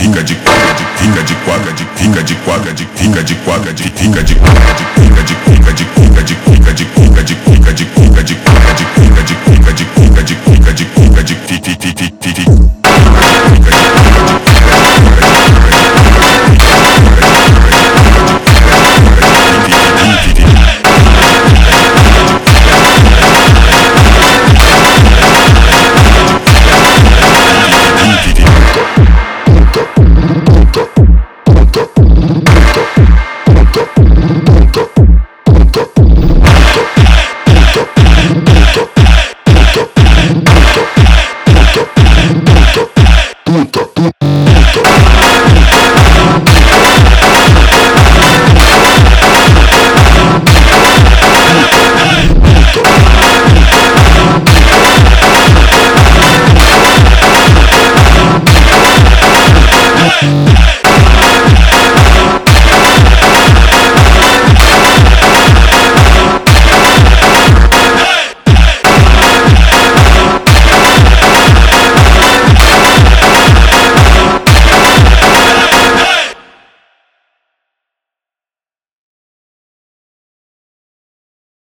pinga de quadra de pinga de quadra de pinga de quadra de pinga de quadra de pinga de quadra de pinga de pinga de pinga de pinga de pinga de pinga de pinga de pinga de pinga de pinga de